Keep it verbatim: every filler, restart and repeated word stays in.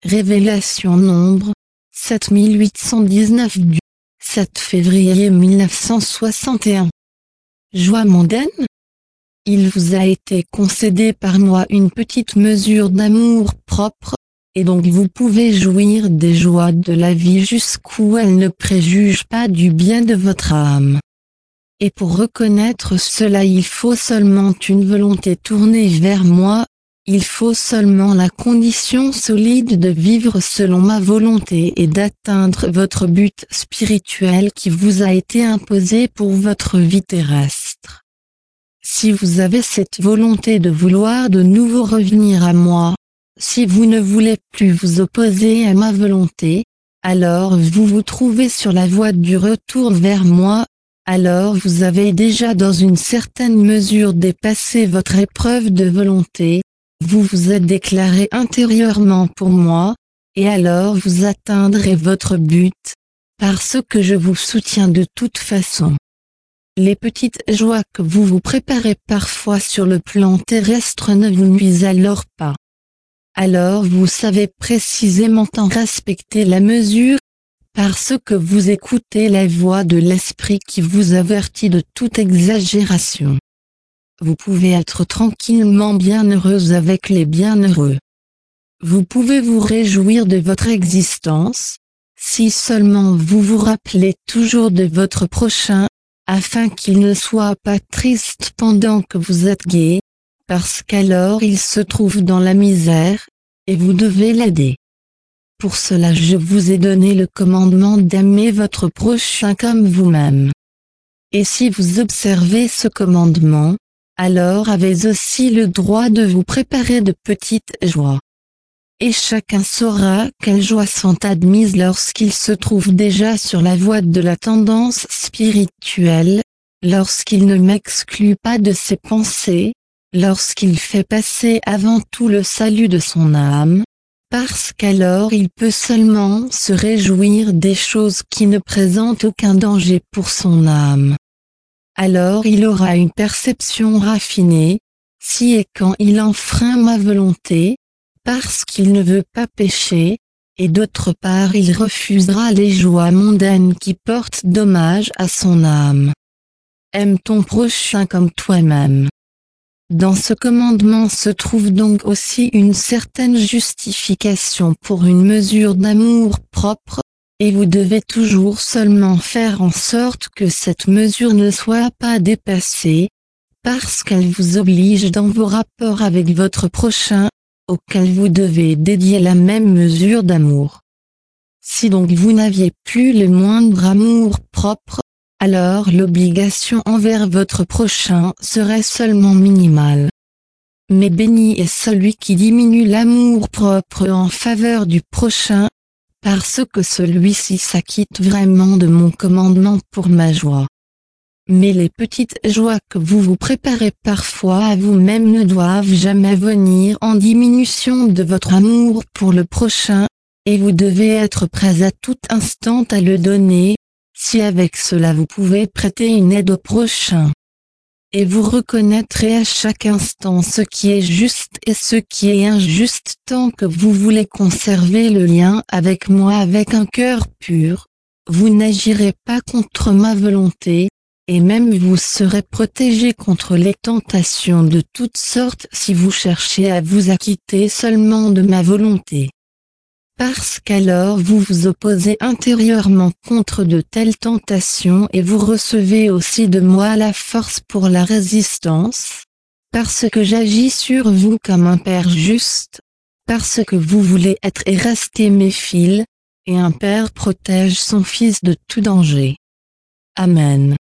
Révélation nombre sept mille huit cent dix-neuf du sept février mille neuf cent soixante et un. Joie mondaine. Il vous a été concédé par moi une petite mesure d'amour propre, et donc vous pouvez jouir des joies de la vie jusqu'où elles ne préjugent pas du bien de votre âme. Et pour reconnaître cela, il faut seulement une volonté tournée vers moi, il faut seulement la condition solide de vivre selon ma volonté et d'atteindre votre but spirituel qui vous a été imposé pour votre vie terrestre. Si vous avez cette volonté de vouloir de nouveau revenir à moi, si vous ne voulez plus vous opposer à ma volonté, alors vous vous trouvez sur la voie du retour vers moi, alors vous avez déjà dans une certaine mesure dépassé votre épreuve de volonté, vous vous êtes déclaré intérieurement pour moi, et alors vous atteindrez votre but, parce que je vous soutiens de toute façon. Les petites joies que vous vous préparez parfois sur le plan terrestre ne vous nuisent alors pas. Alors vous savez précisément en respecter la mesure, parce que vous écoutez la voix de l'esprit qui vous avertit de toute exagération. Vous pouvez être tranquillement bienheureuse avec les bienheureux. Vous pouvez vous réjouir de votre existence, si seulement vous vous rappelez toujours de votre prochain, afin qu'il ne soit pas triste pendant que vous êtes gai, parce qu'alors il se trouve dans la misère, et vous devez l'aider. Pour cela je vous ai donné le commandement d'aimer votre prochain comme vous-même. Et si vous observez ce commandement, alors avez aussi le droit de vous préparer de petites joies. Et chacun saura quelles joies sont admises lorsqu'il se trouve déjà sur la voie de la tendance spirituelle, lorsqu'il ne m'exclut pas de ses pensées, lorsqu'il fait passer avant tout le salut de son âme, parce qu'alors il peut seulement se réjouir des choses qui ne présentent aucun danger pour son âme. Alors il aura une perception raffinée, si et quand il enfreint ma volonté, parce qu'il ne veut pas pécher, et d'autre part il refusera les joies mondaines qui portent dommage à son âme. Aime ton prochain comme toi-même. Dans ce commandement se trouve donc aussi une certaine justification pour une mesure d'amour propre, et vous devez toujours seulement faire en sorte que cette mesure ne soit pas dépassée, parce qu'elle vous oblige dans vos rapports avec votre prochain, auquel vous devez dédier la même mesure d'amour. Si donc vous n'aviez plus le moindre amour propre, alors l'obligation envers votre prochain serait seulement minimale. Mais béni est celui qui diminue l'amour propre en faveur du prochain, parce que celui-ci s'acquitte vraiment de mon commandement pour ma joie. Mais les petites joies que vous vous préparez parfois à vous-même ne doivent jamais venir en diminution de votre amour pour le prochain, et vous devez être prêts à tout instant à le donner, si avec cela vous pouvez prêter une aide au prochain. Et vous reconnaîtrez à chaque instant ce qui est juste et ce qui est injuste tant que vous voulez conserver le lien avec moi avec un cœur pur. Vous n'agirez pas contre ma volonté, et même vous serez protégé contre les tentations de toutes sortes si vous cherchez à vous acquitter seulement de ma volonté. Parce qu'alors vous vous opposez intérieurement contre de telles tentations et vous recevez aussi de moi la force pour la résistance, parce que j'agis sur vous comme un Père juste, parce que vous voulez être et rester mes fils, et un Père protège son Fils de tout danger. Amen.